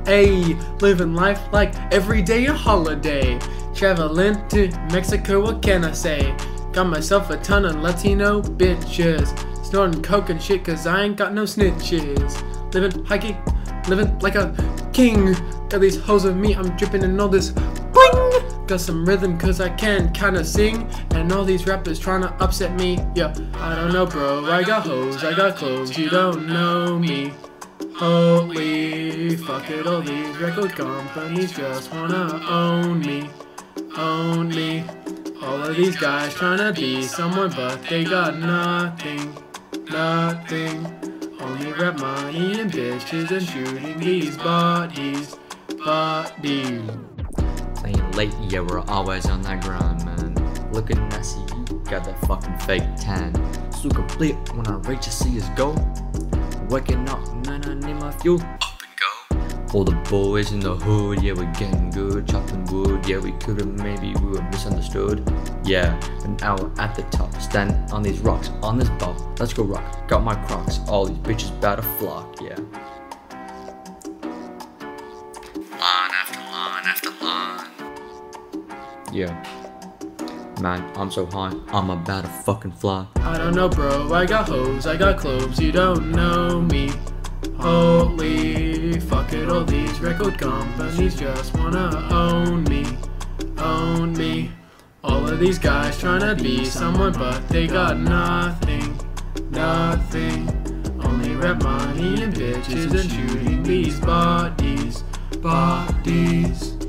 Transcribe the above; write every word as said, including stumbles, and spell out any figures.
Ayy, living life like every day a holiday. Traveling to Mexico, what can I say? Got myself a ton of Latino bitches. Snorting coke and shit cause I ain't got no snitches. Living hiking, living like a king. Got these hoes with me, I'm dripping in all this bling. Got some rhythm cause I can kinda sing. And all these rappers tryna upset me. Yeah, I don't know bro, I got hoes, I got clothes, you don't know me. Holy fuck it, all these record companies just wanna own me. Own me. All of these guys tryna be someone but they got nothing. Nothing. Only rap money and bitches and shooting these bodies. Bodies. Playing late, yeah, we're always on that grind, man. Looking messy, you got that fucking fake tan. So complete when I reach to see his goal. Waking up, man, I need my fuel. Up and go. All the boys in the hood, yeah, we're getting good. Chopping wood, yeah, we could've, maybe we were misunderstood. Yeah, but now we're at the top, standing on these rocks, on this ball. Let's go rock, got my Crocs, all these bitches bout to flock, yeah. Line after line after line. Yeah. Man, I'm so high, I'm about to fucking fly. I don't know bro, I got hoes, I got clothes, you don't know me. Holy fuck it, all these record companies just wanna own me. Own me. All of these guys tryna be someone but they got nothing. Nothing. Only rap money and bitches and shooting these bodies. Bodies.